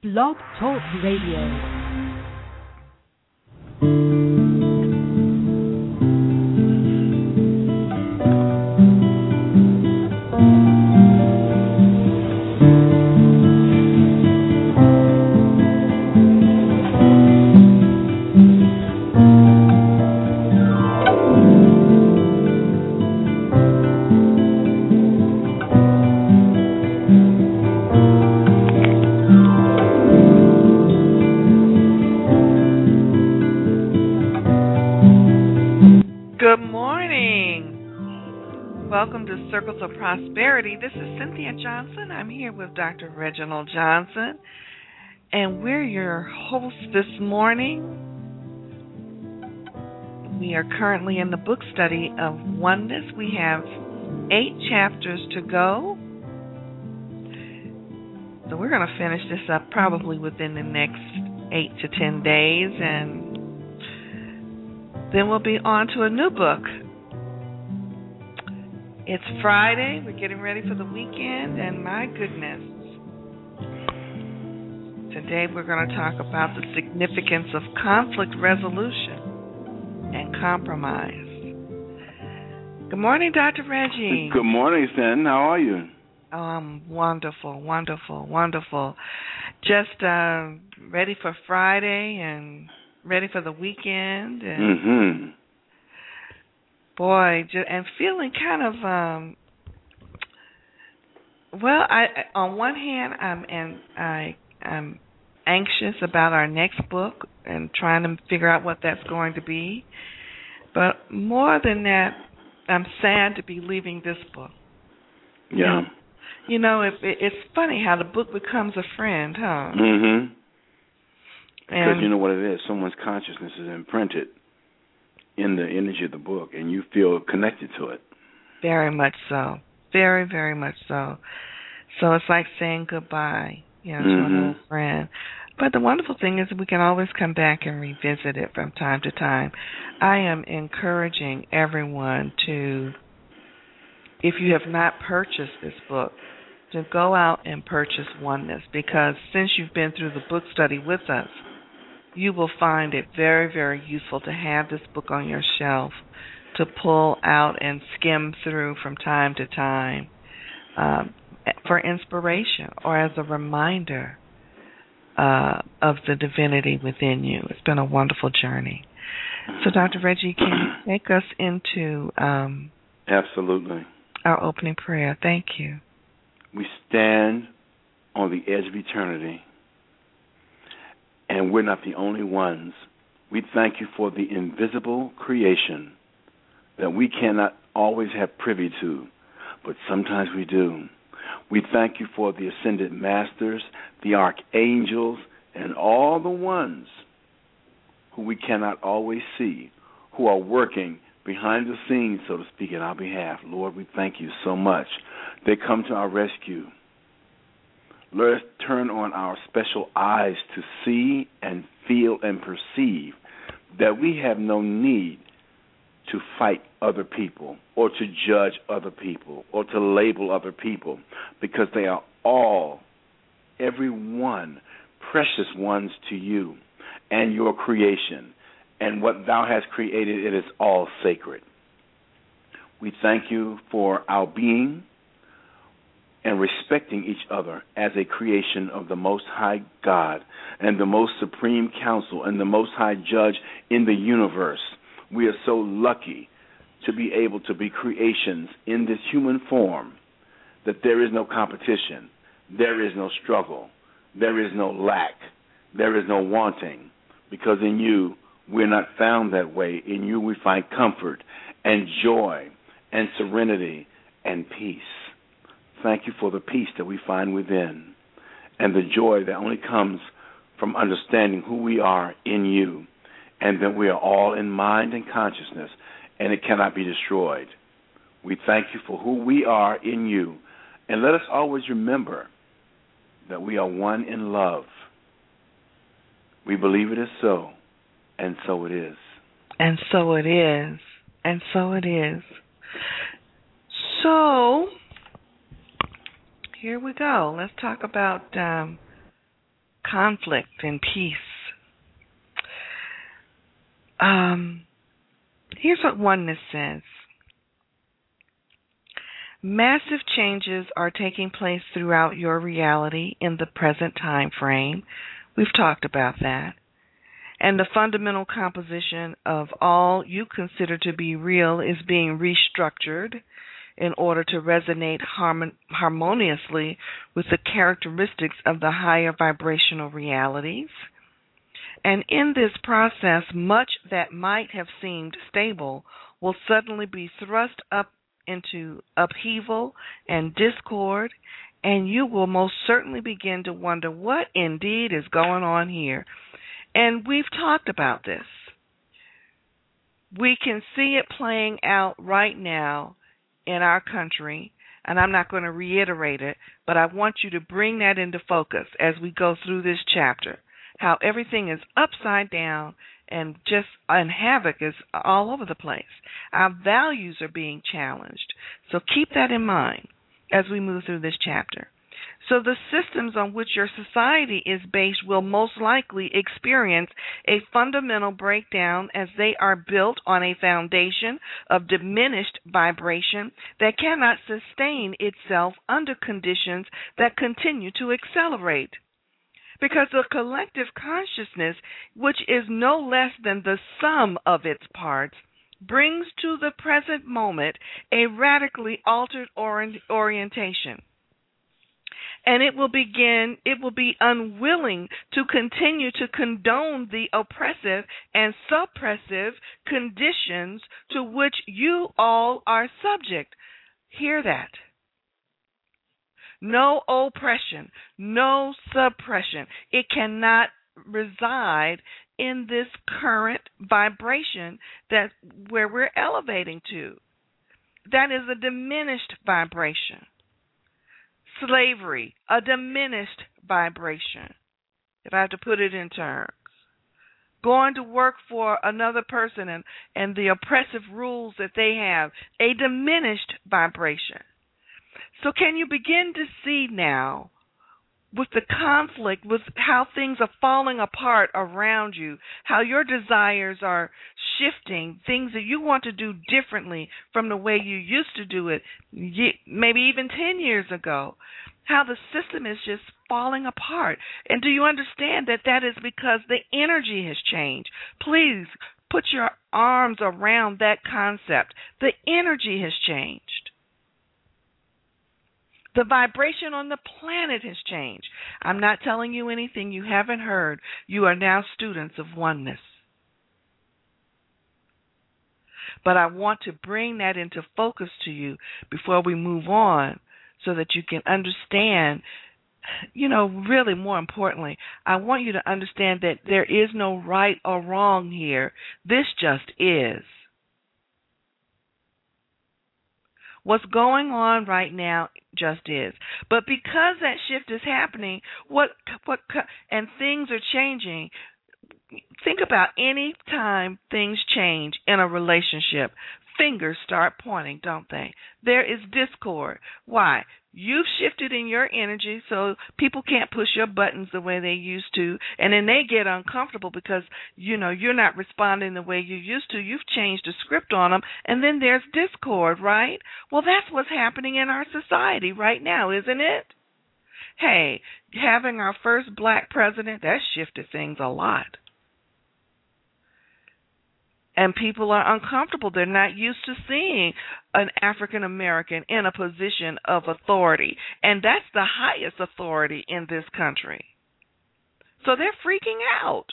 Blog Talk Radio. Welcome to Circles of Prosperity. This is Cynthia Johnson. I'm here with Dr. Reginald Johnson, and we're your hosts this morning. We are currently in the book study of Oneness. We have 8 chapters to go, so we're going to finish this up probably within the next 8 to 10 days, and then we'll be on to a new book. It's Friday, we're getting ready for the weekend, and my goodness, today we're going to talk about the significance of conflict resolution and compromise. Good morning, Dr. Reggie. Good morning, Cyn. How are you? Oh, I'm wonderful, wonderful, wonderful. Just ready for Friday and ready for the weekend. And boy, and feeling kind of, I on one hand, I'm anxious about our next book and trying to figure out what that's going to be. But more than that, I'm sad to be leaving this book. Yeah. You know, it's funny how the book becomes a friend, huh? Because you know what it is. Someone's consciousness is imprinted in the energy of the book, and you feel connected to it. Very much so. Very, very much so. So it's like saying goodbye, to an old friend. But the wonderful thing is we can always come back and revisit it from time to time. I am encouraging everyone to, if you have not purchased this book, to go out and purchase Oneness, because since you've been through the book study with us, you will find it very, very useful to have this book on your shelf to pull out and skim through from time to time for inspiration or as a reminder of the divinity within you. It's been a wonderful journey. So, Dr. Reggie, can you take us into Absolutely. Our opening prayer? Thank you. We stand on the edge of eternity, and we're not the only ones. We thank you for the invisible creation that we cannot always have privy to, but sometimes we do. We thank you for the ascended masters, the archangels, and all the ones who we cannot always see, who are working behind the scenes, so to speak, in our behalf. Lord, we thank you so much. They come to our rescue. Let us turn on our special eyes to see and feel and perceive that we have no need to fight other people or to judge other people or to label other people, because they are all, every one, precious ones to you and your creation. And what thou hast created, it is all sacred. We thank you for our being and respecting each other as a creation of the Most High God and the most supreme counsel and the Most High Judge in the universe. We are so lucky to be able to be creations in this human form that there is no competition, there is no struggle, there is no lack, there is no wanting, because in you we're not found that way. In you we find comfort and joy and serenity and peace. Thank you for the peace that we find within and the joy that only comes from understanding who we are in you, and that we are all in mind and consciousness, and it cannot be destroyed. We thank you for who we are in you, and let us always remember that we are one in love. We believe it is so, and so it is. And so it is, and so it is. So, here we go. Let's talk about conflict and peace. Here's what oneness says. Massive changes are taking place throughout your reality in the present time frame. We've talked about that. And the fundamental composition of all you consider to be real is being restructured in order to resonate harmoniously with the characteristics of the higher vibrational realities. And in this process, much that might have seemed stable will suddenly be thrust up into upheaval and discord, and you will most certainly begin to wonder what indeed is going on here. And we've talked about this. We can see it playing out right now in our country, and I'm not going to reiterate it, but I want you to bring that into focus as we go through this chapter, how everything is upside down and havoc is all over the place. Our values are being challenged. So keep that in mind as we move through this chapter. So the systems on which your society is based will most likely experience a fundamental breakdown as they are built on a foundation of diminished vibration that cannot sustain itself under conditions that continue to accelerate. Because the collective consciousness, which is no less than the sum of its parts, brings to the present moment a radically altered orientation. And it will be unwilling to continue to condone the oppressive and suppressive conditions to which you all are subject. Hear that. No oppression, no suppression. It cannot reside in this current vibration where we're elevating to. That is a diminished vibration. Slavery, a diminished vibration, if I have to put it in terms. Going to work for another person and the oppressive rules that they have, a diminished vibration. So can you begin to see now, with the conflict, with how things are falling apart around you, how your desires are shifting, things that you want to do differently from the way you used to do it, maybe even 10 years ago, how the system is just falling apart. And do you understand that that is because the energy has changed? Please put your arms around that concept. The energy has changed. The vibration on the planet has changed. I'm not telling you anything you haven't heard. You are now students of oneness. But I want to bring that into focus to you before we move on so that you can understand, really more importantly, I want you to understand that there is no right or wrong here. This just is. What's going on right now just is. But because that shift is happening, and things are changing, think about any time things change in a relationship, fingers start pointing, don't they? There is discord. Why? You've shifted in your energy so people can't push your buttons the way they used to, and then they get uncomfortable because, you're not responding the way you used to. You've changed the script on them, and then there's discord, right? Well, that's what's happening in our society right now, isn't it? Hey, having our first black president, that shifted things a lot. And people are uncomfortable. They're not used to seeing an African American in a position of authority. And that's the highest authority in this country. So they're freaking out.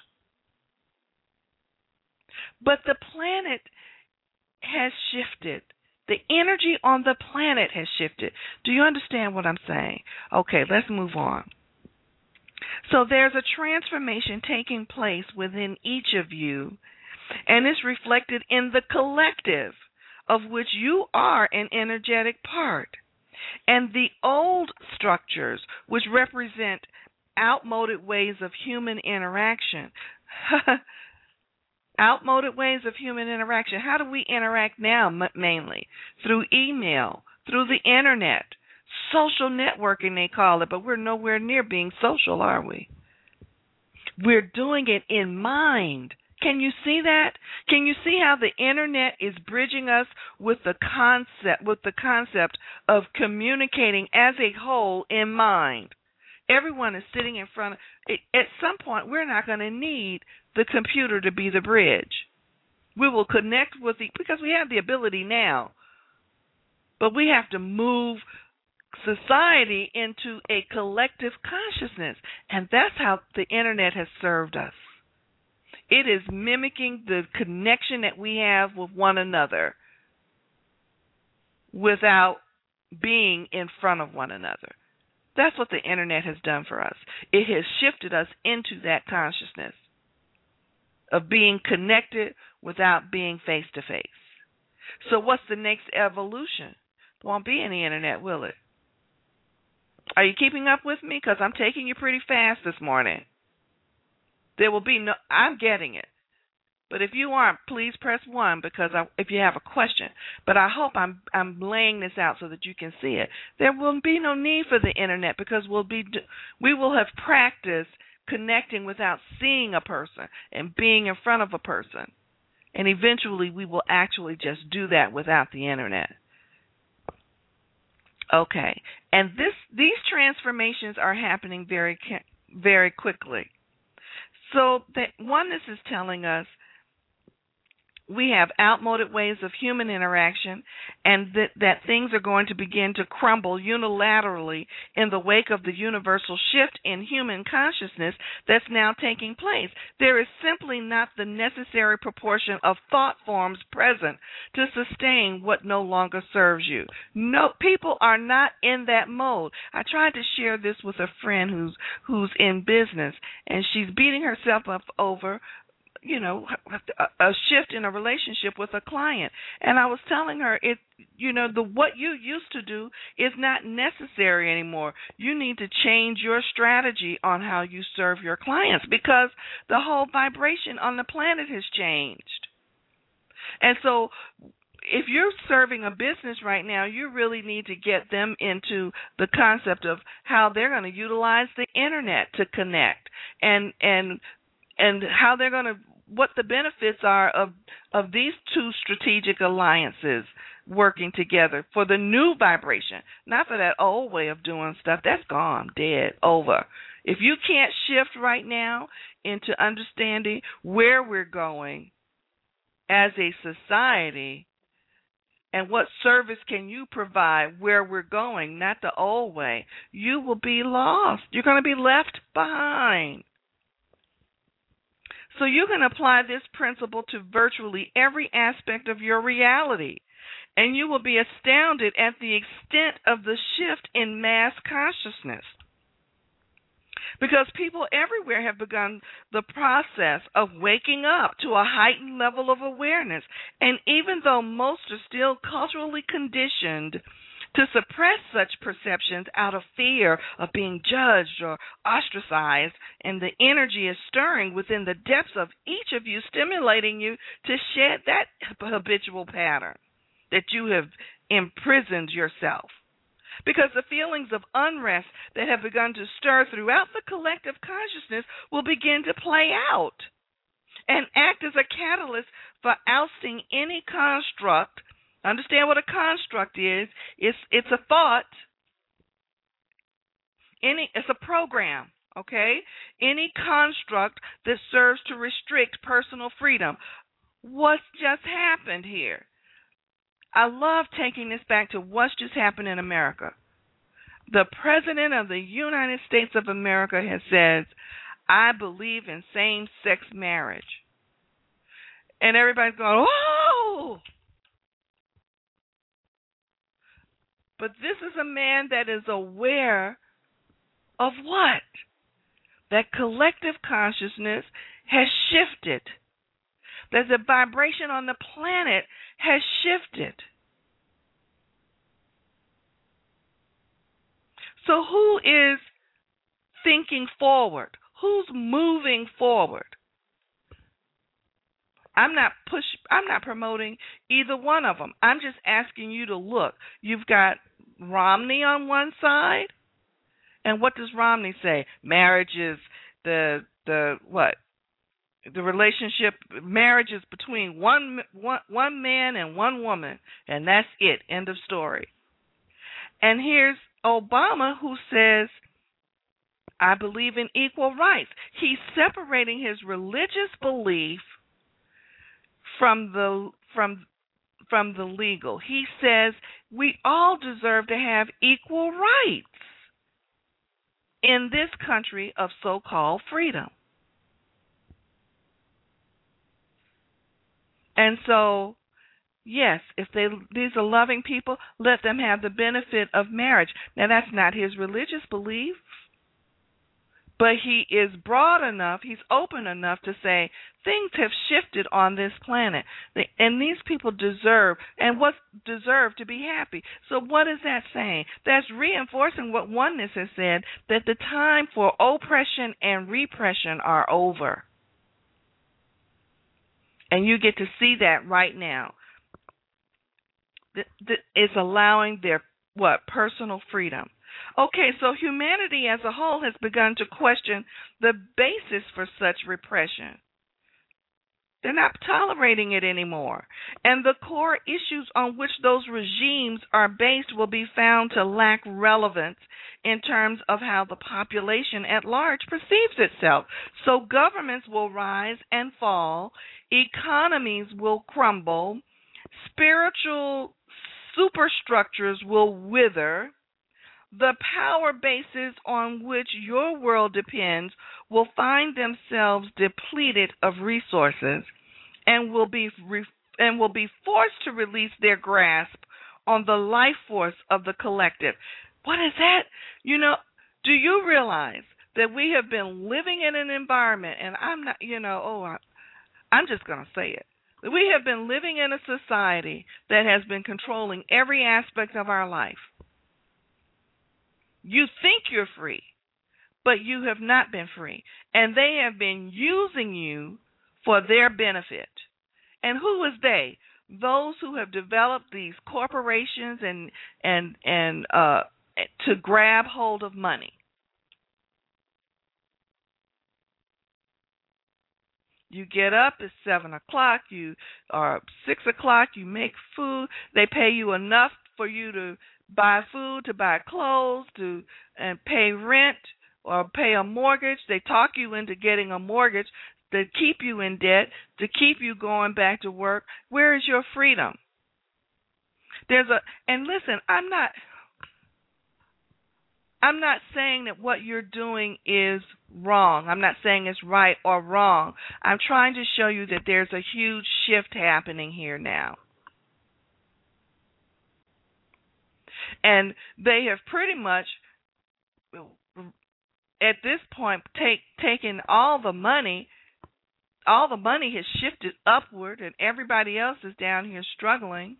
But the planet has shifted. The energy on the planet has shifted. Do you understand what I'm saying? Okay, let's move on. So there's a transformation taking place within each of you, and it's reflected in the collective of which you are an energetic part. And the old structures, which represent outmoded ways of human interaction. Outmoded ways of human interaction. How do we interact now mainly? Through email, through the internet, social networking they call it, but we're nowhere near being social, are we? We're doing it in mind. Can you see that? Can you see how the internet is bridging us with the concept of communicating as a whole in mind? Everyone is sitting in front of it. At some point, we're not going to need the computer to be the bridge. We will connect with because we have the ability now, but we have to move society into a collective consciousness, and that's how the internet has served us. It is mimicking the connection that we have with one another without being in front of one another. That's what the internet has done for us. It has shifted us into that consciousness of being connected without being face to face. So what's the next evolution? There won't be any internet, will it? Are you keeping up with me? Because I'm taking you pretty fast this morning. There will be no, I'm getting it. But if you aren't, please press 1 because if you have a question. But I hope I'm laying this out so that you can see it. There will be no need for the internet because we will have practiced connecting without seeing a person and being in front of a person. And eventually we will actually just do that without the internet. Okay. And these transformations are happening very, very quickly. So that oneness is telling us we have outmoded ways of human interaction, and that things are going to begin to crumble unilaterally in the wake of the universal shift in human consciousness that's now taking place. There is simply not the necessary proportion of thought forms present to sustain what no longer serves you. No, people are not in that mode. I tried to share this with a friend who's in business, and she's beating herself up over a shift in a relationship with a client. And I was telling her, what you used to do is not necessary anymore. You need to change your strategy on how you serve your clients because the whole vibration on the planet has changed. And so if you're serving a business right now, you really need to get them into the concept of how they're going to utilize the internet to connect and how they're going to what the benefits are of these two strategic alliances working together for the new vibration, not for that old way of doing stuff. That's gone, dead, over. If you can't shift right now into understanding where we're going as a society and what service can you provide where we're going, not the old way, you will be lost. You're going to be left behind. So you can apply this principle to virtually every aspect of your reality, and you will be astounded at the extent of the shift in mass consciousness. Because people everywhere have begun the process of waking up to a heightened level of awareness, and even though most are still culturally conditioned to suppress such perceptions out of fear of being judged or ostracized, and the energy is stirring within the depths of each of you, stimulating you to shed that habitual pattern that you have imprisoned yourself. Because the feelings of unrest that have begun to stir throughout the collective consciousness will begin to play out and act as a catalyst for ousting any construct. Understand what a construct is. It's a thought. It's a program, okay? Any construct that serves to restrict personal freedom. What's just happened here? I love taking this back to what's just happened in America. The President of the United States of America has said, I believe in same-sex marriage. And everybody's going, oh! But this is a man that is aware of what? That collective consciousness has shifted. That the vibration on the planet has shifted. So who is thinking forward? Who's moving forward? I'm not promoting either one of them. I'm just asking you to look. You've got Romney on one side, and what does Romney say? Marriage is the what? The relationship, marriage is between one man and one woman, and that's it. End of story. And here's Obama, who says, I believe in equal rights. He's separating his religious belief from the legal. He says we all deserve to have equal rights in this country of so-called freedom. And so, yes, if these are loving people, let them have the benefit of marriage. Now, that's not his religious belief, but he is broad enough, he's open enough to say things have shifted on this planet, and these people deserve to be happy. So what is that saying? That's reinforcing what Oneness has said, that the time for oppression and repression are over. And you get to see that right now. It's allowing their, personal freedom. Okay, so humanity as a whole has begun to question the basis for such repression. They're not tolerating it anymore. And the core issues on which those regimes are based will be found to lack relevance in terms of how the population at large perceives itself. So governments will rise and fall, economies will crumble, spiritual superstructures will wither, the power bases on which your world depends will find themselves depleted of resources and will be forced to release their grasp on the life force of the collective. What is that? Do you realize that we have been living in an environment, and I'm just going to say it. We have been living in a society that has been controlling every aspect of our life. You think you're free, but you have not been free. And they have been using you for their benefit. And who is they? Those who have developed these corporations and to grab hold of money. You get up, it's 7 o'clock, or 6 o'clock, you make food. They pay you enough for you to buy food, to buy clothes, and pay rent or pay a mortgage. They talk you into getting a mortgage to keep you in debt, to keep you going back to work. Where is your freedom? And listen, I'm not saying that what you're doing is wrong. I'm not saying it's right or wrong. I'm trying to show you that there's a huge shift happening here now. And they have pretty much, at this point, taken all the money. All the money has shifted upward, and everybody else is down here struggling.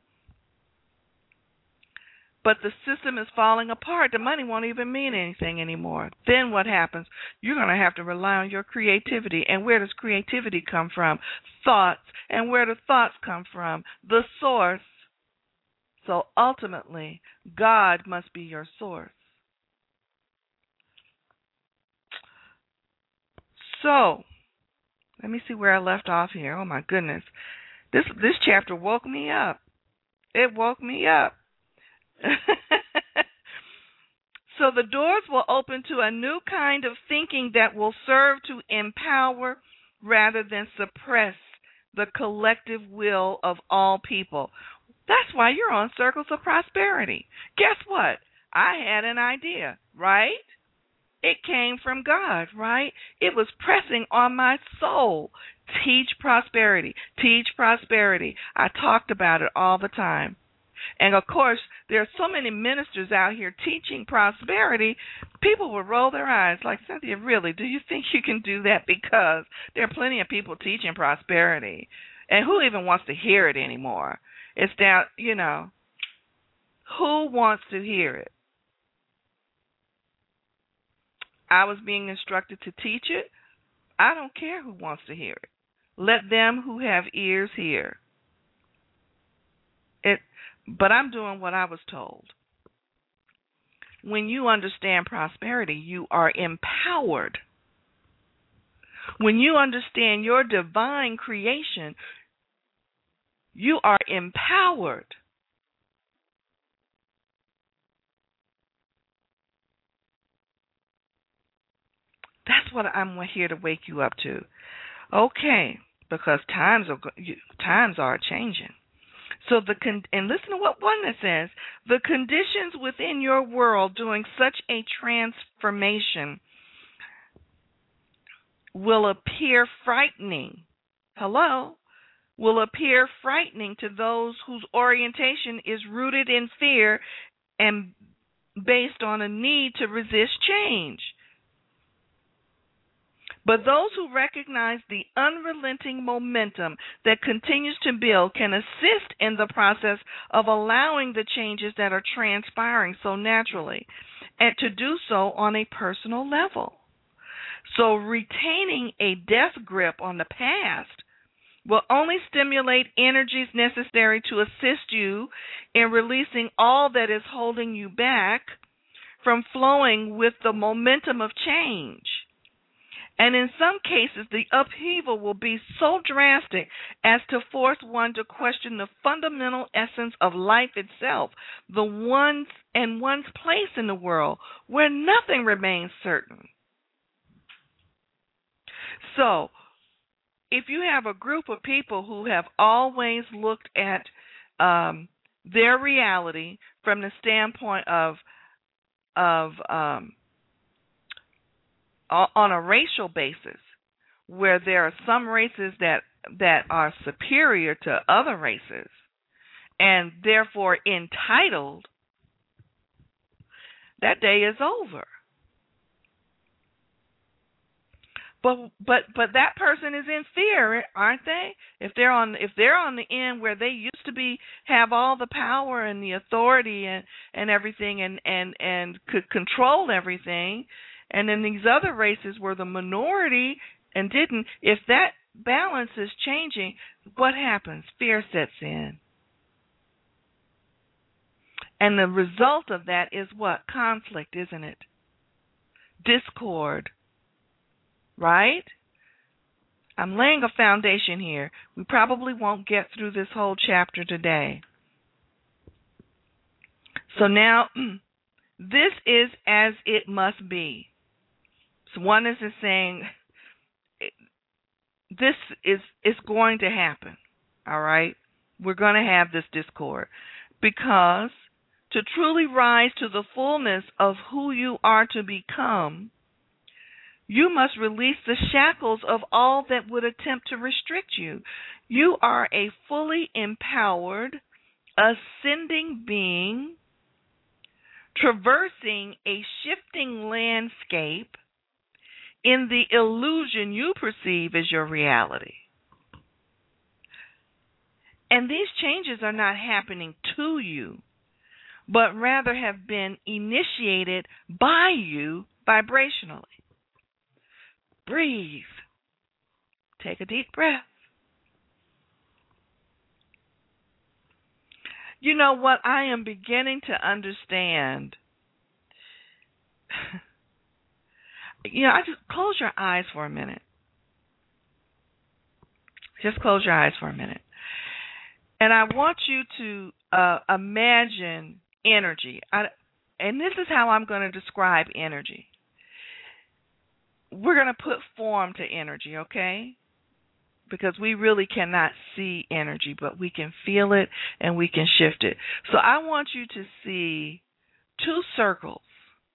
But the system is falling apart. The money won't even mean anything anymore. Then what happens? You're going to have to rely on your creativity. And where does creativity come from? Thoughts. And where do thoughts come from? The source. So ultimately, God must be your source. So, let me see where I left off here. Oh my goodness. This chapter woke me up. It woke me up. So the doors will open to a new kind of thinking that will serve to empower rather than suppress the collective will of all people. That's why you're on Circles of Prosperity. Guess what? I had an idea, right? It came from God, right? It was pressing on my soul. Teach prosperity. Teach prosperity. I talked about it all the time. And, of course, there are so many ministers out here teaching prosperity, people will roll their eyes like, Cynthia, really, do you think you can do that? Because there are plenty of people teaching prosperity. And who even wants to hear it anymore? It's down, who wants to hear it? I was being instructed to teach it. I don't care who wants to hear it. Let them who have ears hear. But I'm doing what I was told. When you understand prosperity, you are empowered When you understand your divine creation, you are empowered. That's what I'm here to wake you up to. Okay, because times are changing. So and listen to what oneness says. The conditions within your world during such a transformation will appear frightening. Hello? Will appear frightening to those whose orientation is rooted in fear and based on a need to resist change. But those who recognize the unrelenting momentum that continues to build can assist in the process of allowing the changes that are transpiring so naturally, and to do so on a personal level. So retaining a death grip on the past will only stimulate energies necessary to assist you in releasing all that is holding you back from flowing with the momentum of change. And in some cases, the upheaval will be so drastic as to force one to question the fundamental essence of life itself, one's place in the world, where nothing remains certain. So, if you have a group of people who have always looked at their reality from the standpoint of on a racial basis, where there are some races that are superior to other races and therefore entitled, that day is over. But that person is in fear, aren't they? If they're on the end where they used to have all the power and the authority and everything and could control everything, and then these other races were the minority and didn't, if that balance is changing, what happens? Fear sets in. And the result of that is what? Conflict, isn't it? Discord. Right? I'm laying a foundation here. We probably won't get through this whole chapter today. So now, this is as it must be. So oneness is saying this is going to happen. All right? We're going to have this discord. Because to truly rise to the fullness of who you are to become, you must release the shackles of all that would attempt to restrict you. You are a fully empowered, ascending being, traversing a shifting landscape in the illusion you perceive as your reality. And these changes are not happening to you, but rather have been initiated by you vibrationally. Breathe. Take a deep breath. You know what? I am beginning to understand. I just close your eyes for a minute. Just close your eyes for a minute. And I want you to imagine energy. And this is how I'm going to describe energy. We're going to put form to energy, okay? Because we really cannot see energy, but we can feel it and we can shift it. So I want you to see two circles.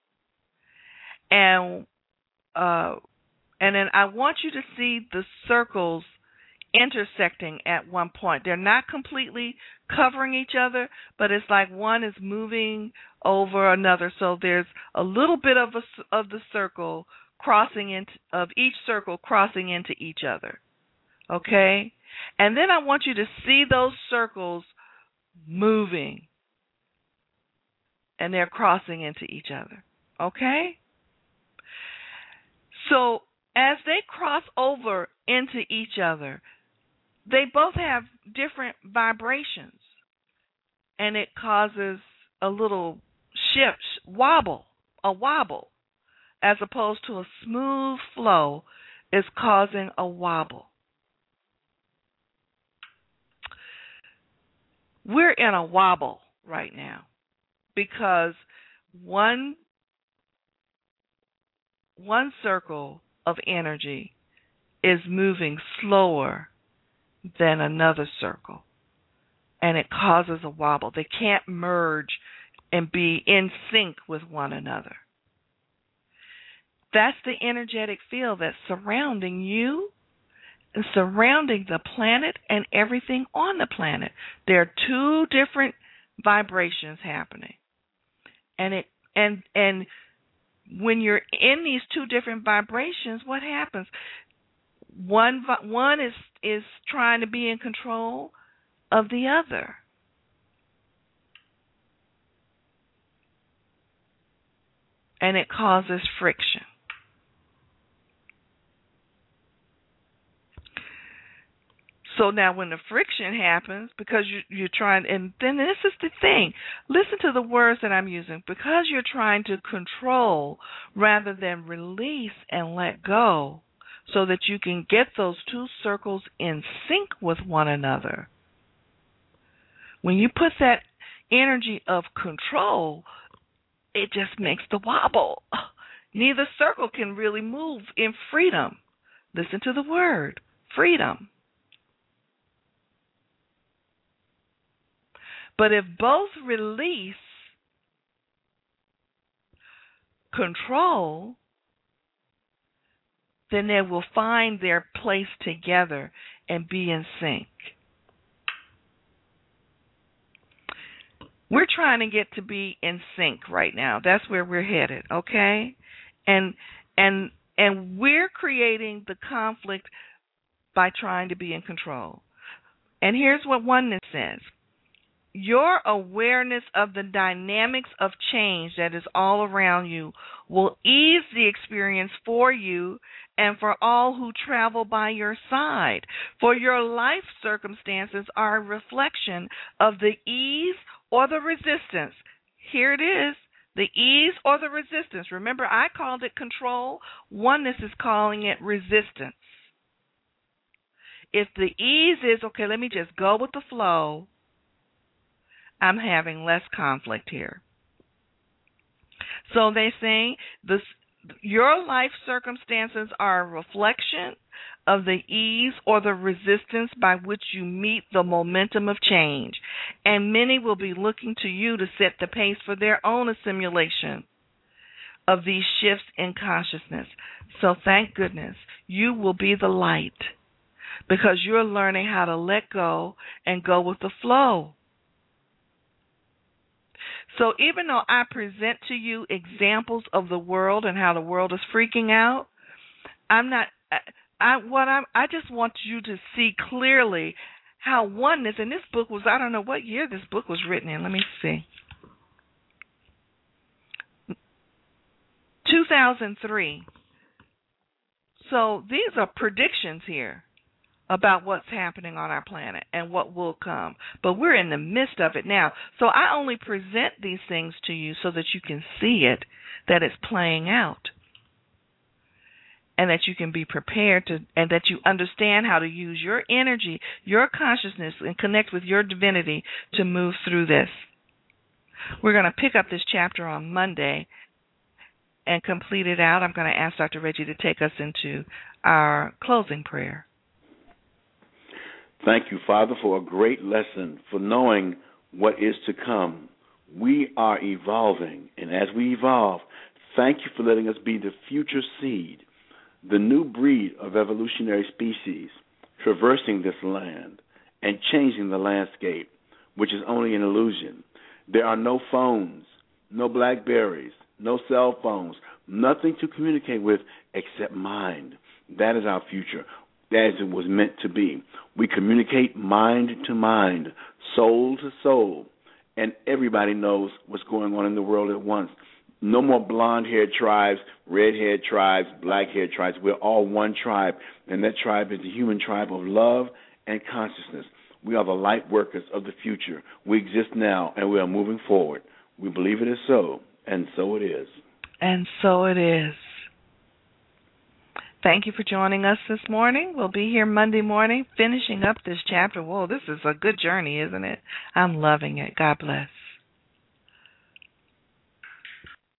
And then I want you to see the circles intersecting at one point. They're not completely covering each other, but it's like one is moving over another. So there's a little bit of the circle of each circle crossing into each other. Okay? And then I want you to see those circles moving. And they're crossing into each other. Okay? So as they cross over into each other, they both have different vibrations. And it causes a little shift, a wobble, as opposed to a smooth flow is causing a wobble. We're in a wobble right now because one circle of energy is moving slower than another circle, and it causes a wobble. They can't merge and be in sync with one another. That's the energetic field that's surrounding you and surrounding the planet and everything on the planet. There are two different vibrations happening. And when you're in these two different vibrations, what happens? One is trying to be in control of the other. And it causes friction. So now when the friction happens, because you're trying, and then this is the thing, listen to the words that I'm using, because you're trying to control rather than release and let go so that you can get those two circles in sync with one another. When you put that energy of control, it just makes the wobble. Neither circle can really move in freedom. Listen to the word, freedom. But if both release control, then they will find their place together and be in sync. We're trying to get to be in sync right now. That's where we're headed, okay? And we're creating the conflict by trying to be in control. And here's what oneness says. Your awareness of the dynamics of change that is all around you will ease the experience for you and for all who travel by your side. For your life circumstances are a reflection of the ease or the resistance. Here it is, the ease or the resistance. Remember, I called it control. Oneness is calling it resistance. If the ease is, okay, let me just go with the flow, I'm having less conflict here. So they say your life circumstances are a reflection of the ease or the resistance by which you meet the momentum of change. And many will be looking to you to set the pace for their own assimilation of these shifts in consciousness. So thank goodness you will be the light because you're learning how to let go and go with the flow. So even though I present to you examples of the world and how the world is freaking out, I just want you to see clearly how oneness, and this book was, I don't know what year this book was written in. Let me see. 2003. So these are predictions here about what's happening on our planet and what will come. But we're in the midst of it now. So I only present these things to you so that you can see it, that it's playing out, and that you can be prepared to, and that you understand how to use your energy, your consciousness, and connect with your divinity to move through this. We're going to pick up this chapter on Monday and complete it out. I'm going to ask Dr. Reggie to take us into our closing prayer. Thank you, Father, for a great lesson, for knowing what is to come. We are evolving, and as we evolve, thank you for letting us be the future seed, the new breed of evolutionary species, traversing this land and changing the landscape, which is only an illusion. There are no phones, no Blackberries, no cell phones, nothing to communicate with except mind. That is our future, as it was meant to be. We communicate mind to mind, soul to soul, and everybody knows what's going on in the world at once. No more blonde-haired tribes, red-haired tribes, black-haired tribes. We're all one tribe, and that tribe is the human tribe of love and consciousness. We are the light workers of the future. We exist now, and we are moving forward. We believe it is so, and so it is. And so it is. Thank you for joining us this morning. We'll be here Monday morning finishing up this chapter. Whoa, this is a good journey, isn't it? I'm loving it. God bless.